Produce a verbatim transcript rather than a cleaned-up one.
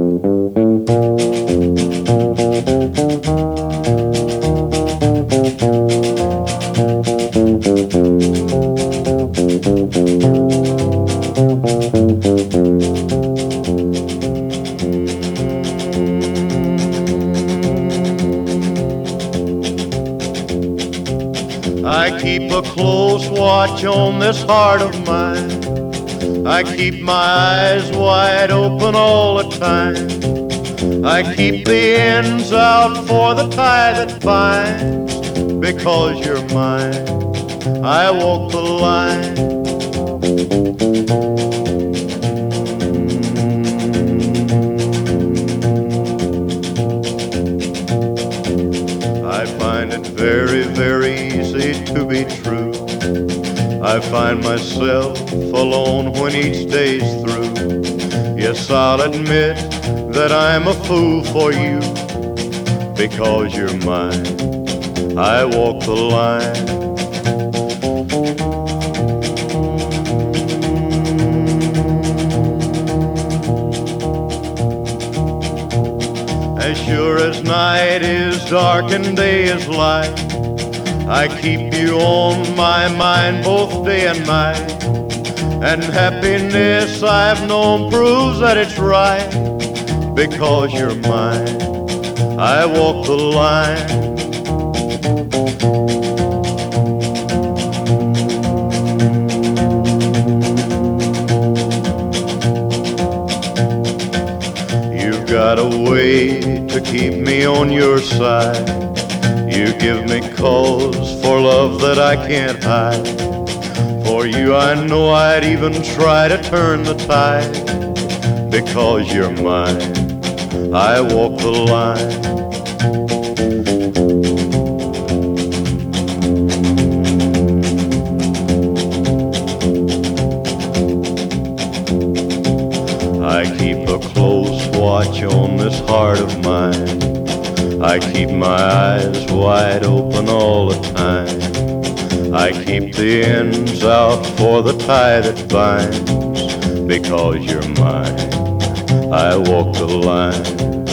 I keep a close watch on this heart of mine. I keep my eyes wide open all the time. I keep the ends out for the tie that binds. Because you're mine, I walk the line. I find it very, very easy to be true. I find myself alone when each day's through. Yes, I'll admit that I'm a fool for you. Because you're mine, I walk the line. As sure as night is dark and day is light, I keep you on my mind both day and night. And happiness I've known proves that it's right. Because you're mine, I walk the line. You've got a way to keep me on your side. You give me cause for love that I can't hide. For you I know I'd even try to turn the tide. Because you're mine, I walk the line. I keep a close watch on this heart of mine. I keep my eyes wide open all the time. I keep the ends out for the tie that binds. Because you're mine, I walk the line.